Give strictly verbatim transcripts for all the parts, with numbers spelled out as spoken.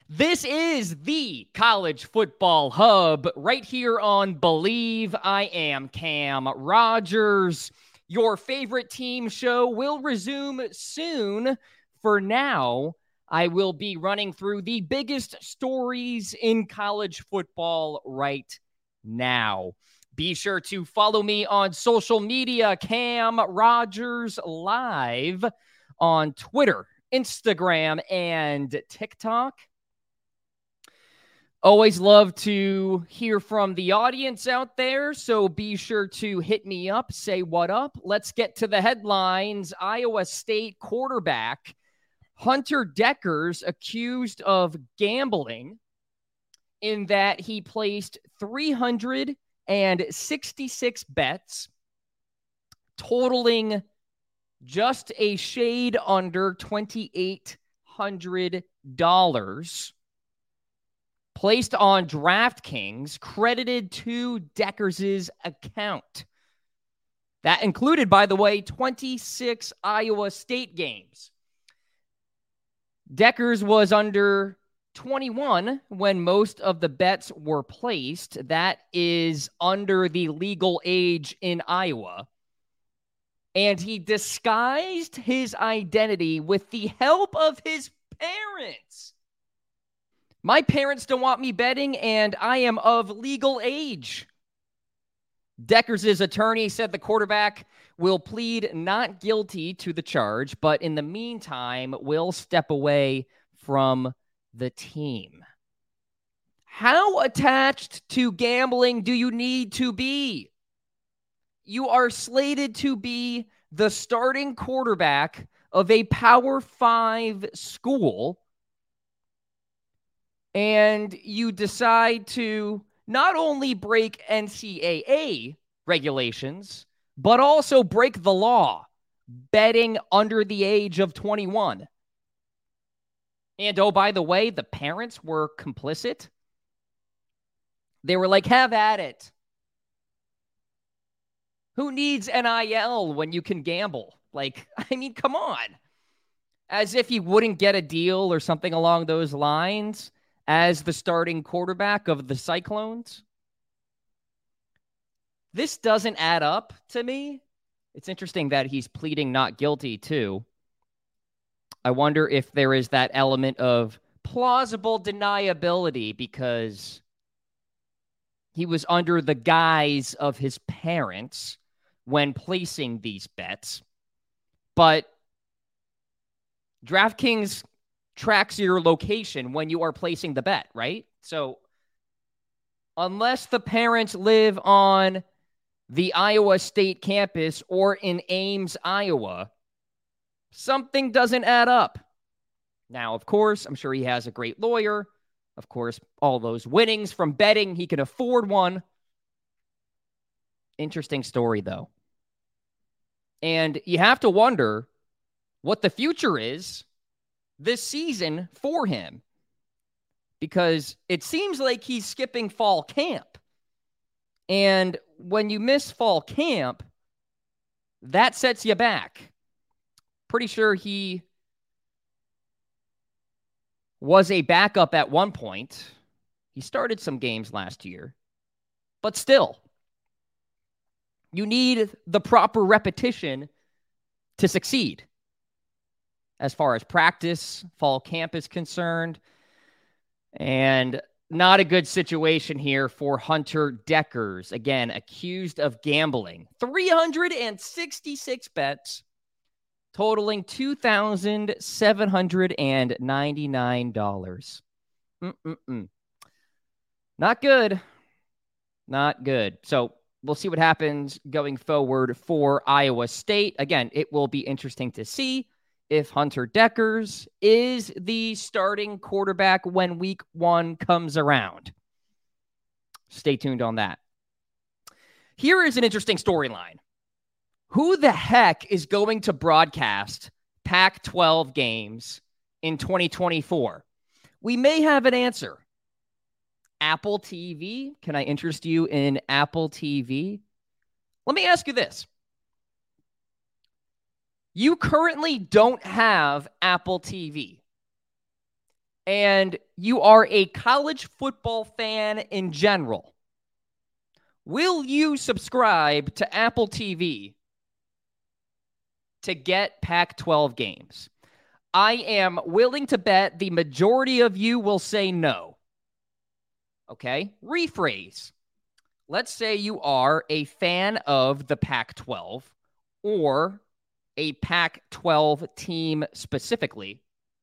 This is the College Football Hub right here on Believe. I am Cam Rogers. Your favorite team show will resume soon. For now, I will be running through the biggest stories in college football right now. Be sure to follow me on social media, Cam Rogers Live on Twitter, Instagram, and TikTok. Always love to hear from the audience out there, so be sure to hit me up, say what up. Let's get to the headlines. Iowa State quarterback Hunter Dekkers accused of gambling in that he placed three hundred sixty-six bets, totaling just a shade under twenty-eight hundred dollars. Placed on DraftKings, credited to Dekkers' account. That included, by the way, twenty-six Iowa State games. Dekkers was under twenty-one when most of the bets were placed. That is under the legal age in Iowa. And he disguised his identity with the help of his parents. My parents don't want me betting, and I am of legal age. Dekkers' attorney said the quarterback will plead not guilty to the charge, but in the meantime will step away from the team. How attached to gambling do you need to be? You are slated to be the starting quarterback of a Power Five school, and you decide to not only break N C double A regulations, but also break the law, betting under the age of twenty-one. And oh, by the way, the parents were complicit. They were like, have at it. Who needs N I L when you can gamble? Like, I mean, come on. As if he wouldn't get a deal or something along those lines as the starting quarterback of the Cyclones. This doesn't add up to me. It's interesting that he's pleading not guilty, too. I wonder if there is that element of plausible deniability because he was under the guise of his parents when placing these bets. But DraftKings tracks your location when you are placing the bet, right? So unless the parents live on the Iowa State campus or in Ames, Iowa, something doesn't add up. Now, of course, I'm sure he has a great lawyer. Of course, all those winnings from betting, he can afford one. Interesting story, though. And you have to wonder what the future is this season for him, because it seems like he's skipping fall camp. And when you miss fall camp, that sets you back. Pretty sure he was a backup at one point. He started some games last year, but still, you need the proper repetition to succeed. As far as practice, fall camp is concerned. And not a good situation here for Hunter Dekkers. Again, accused of gambling. three hundred sixty-six bets, totaling two thousand seven hundred ninety-nine dollars. Mm-mm-mm. Not good. Not good. So we'll see what happens going forward for Iowa State. Again, it will be interesting to see if Hunter Dekkers is the starting quarterback when week one comes around. Stay tuned on that. Here is an interesting storyline. Who the heck is going to broadcast Pac twelve games in twenty twenty-four? We may have an answer. Apple T V. Can I interest you in Apple T V? Let me ask you this. You currently don't have Apple T V. and you are a college football fan in general, will you subscribe to Apple T V to get Pac twelve games? I am willing to bet the majority of you will say no. Okay, rephrase. Let's say you are a fan of the Pac twelve or a Pac twelve team specifically.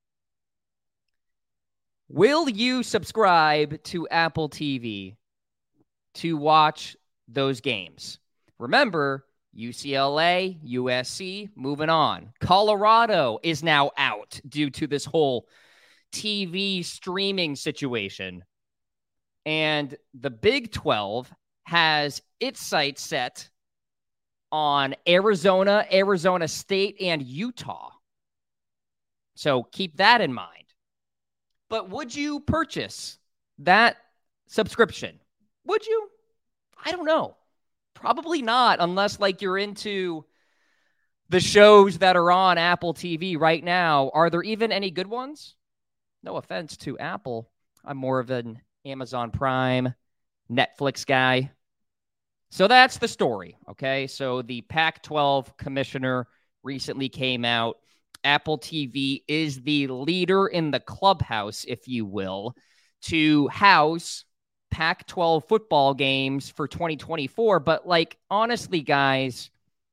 Will you subscribe to Apple T V to watch those games? Remember, U C L A, U S C, moving on. Colorado is now out due to this whole T V streaming situation. And the Big twelve has its sights set on Arizona, Arizona State, and Utah. So keep that in mind. But would you purchase that subscription? Would you? I don't know. Probably not, unless like you're into the shows that are on Apple T V right now. Are there even any good ones? No offense to Apple. I'm more of an Amazon Prime, Netflix guy. So that's the story, okay? So the Pac twelve commissioner recently came out. Apple T V is the leader in the clubhouse, if you will, to house Pac twelve football games for twenty twenty-four. But, like, honestly, guys,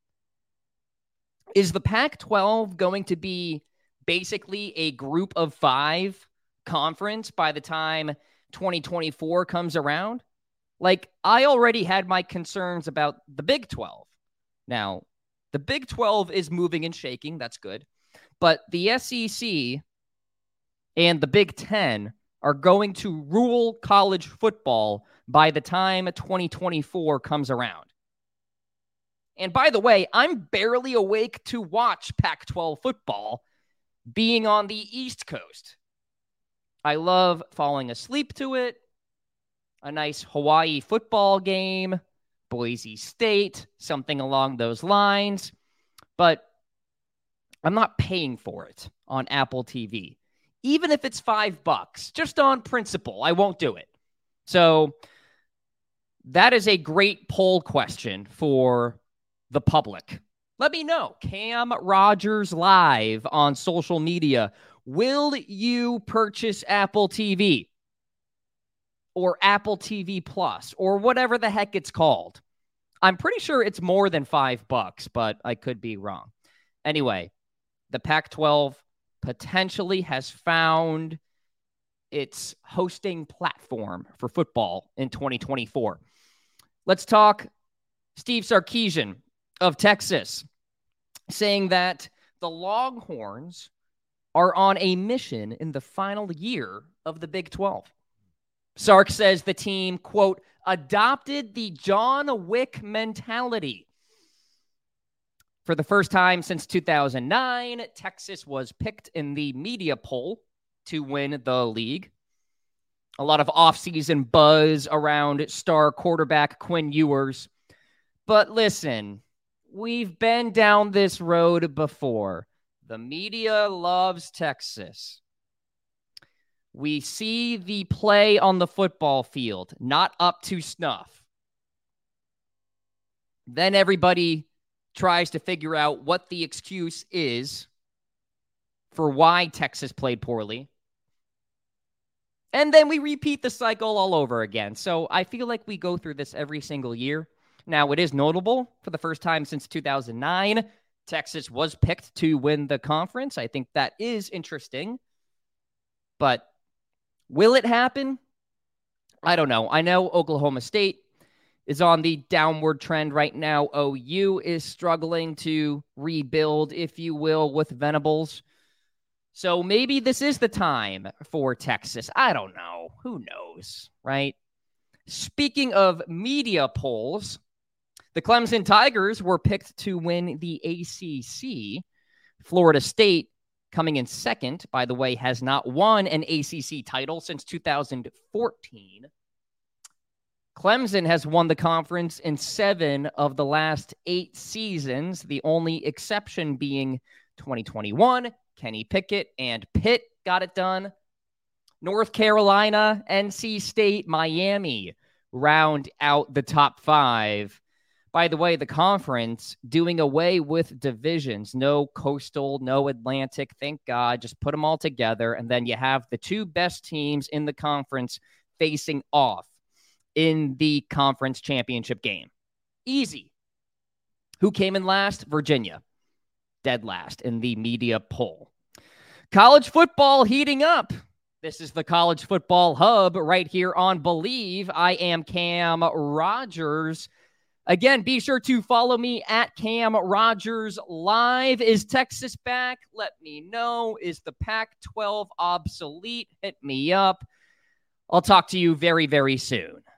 is the Pac twelve going to be basically a group of five conference by the time twenty twenty-four comes around? Like, I already had my concerns about the Big twelve. Now, the Big twelve is moving and shaking. That's good. But the S E C and the Big Ten are going to rule college football by the time twenty twenty-four comes around. And by the way, I'm barely awake to watch Pac twelve football being on the East Coast. I love falling asleep to it. A nice Hawaii football game, Boise State, something along those lines. But I'm not paying for it on Apple T V. Even if it's five bucks, just on principle, I won't do it. So that is a great poll question for the public. Let me know. Cam Rogers Live on social media. Will you purchase Apple T V or Apple T V Plus or whatever the heck it's called? I'm pretty sure it's more than five bucks, but I could be wrong. Anyway, the Pac twelve potentially has found its hosting platform for football in twenty twenty-four. Let's talk Steve Sarkisian of Texas, saying that the Longhorns are on a mission in the final year of the Big twelve. Sark says the team, quote, adopted the John Wick mentality. For the first time since two thousand nine, Texas was picked in the media poll to win the league. A lot of offseason buzz around star quarterback Quinn Ewers. But listen, we've been down this road before. The media loves Texas. We see the play on the football field, not up to snuff. Then everybody tries to figure out what the excuse is for why Texas played poorly. And then we repeat the cycle all over again. So I feel like we go through this every single year. Now, it is notable for the first time since two thousand nine, Texas was picked to win the conference. I think that is interesting. But will it happen? I don't know. I know Oklahoma State is on the downward trend right now. O U is struggling to rebuild, if you will, with Venables. So maybe this is the time for Texas. I don't know. Who knows, right? Speaking of media polls, the Clemson Tigers were picked to win the A C C. Florida State, coming in second, by the way, has not won an A C C title since two thousand fourteen. Clemson has won the conference in seven of the last eight seasons, the only exception being twenty twenty-one. Kenny Pickett and Pitt got it done. North Carolina, N C State, Miami round out the top five. By the way, the conference doing away with divisions. No Coastal, no Atlantic. Thank God. Just put them all together. And then you have the two best teams in the conference facing off in the conference championship game. Easy. Who came in last? Virginia. Dead last in the media poll. College football heating up. This is the College Football Hub right here on Believe. I am Cam Rogers. Again, be sure to follow me at Cam Rogers Live. Is Texas back? Let me know. Is the Pac twelve obsolete? Hit me up. I'll talk to you very, very soon.